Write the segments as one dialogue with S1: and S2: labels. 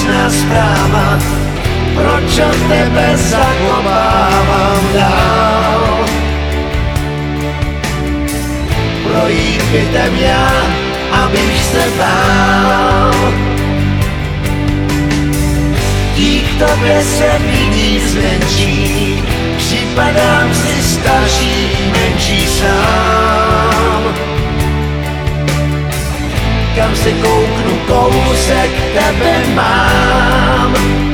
S1: jasná zpráva, proč od tebe zakopávám dál. Projít bytem já, abych se bál. Dík tobě se vidí zmenší, připadám si starší, menší sám. Kam se kouknu, kousek tebe mám.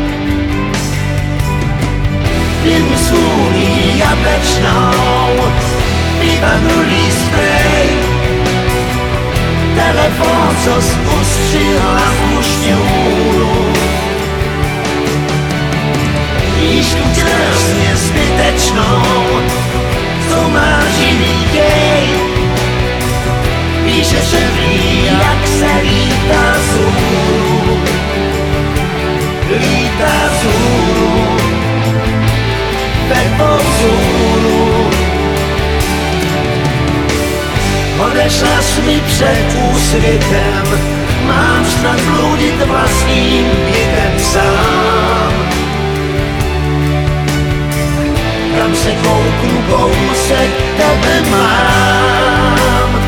S1: Piju svůlí jablečnou, vyvanulý sprej. Telefon, co ustřihla v mušňůru. Jížku krásně zbytečnou, co máš jiný děj. Píše, že ví, jak se lítá z hůru. Lítá z hůru, ve pozůru. Odešla jsi mi před úsvitem, mám snad bludit vlastním bytem sám. Kam se kouknu, kousek tebe mám.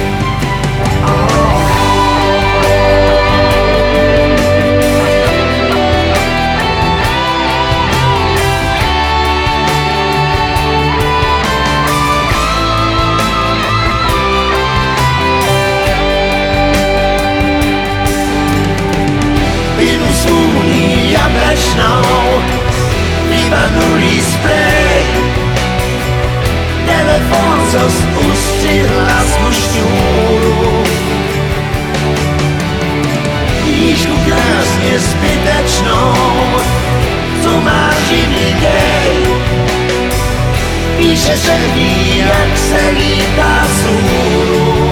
S1: Piju svůlí jablečnou, vyvanulý sprej. Telefon, co ustřihla z mušňůru. Jížku krásně zbytečnou, co máš jiný dej. Píše, že ví, jak se lítá z hůru.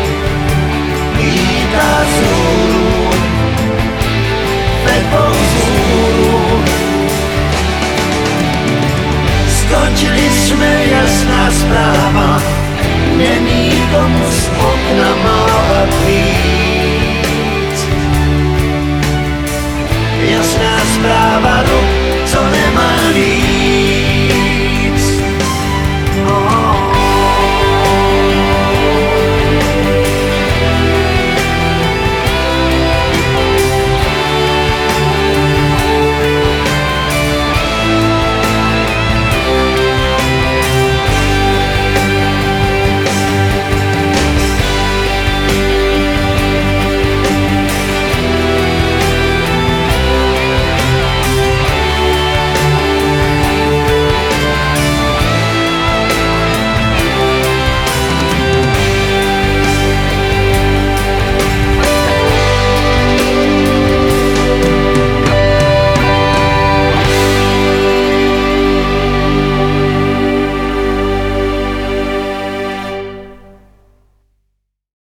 S1: Lítá z hůru, ve pozůru. Skočili jsme, jasná zpráva, není komu z okna mávat víc.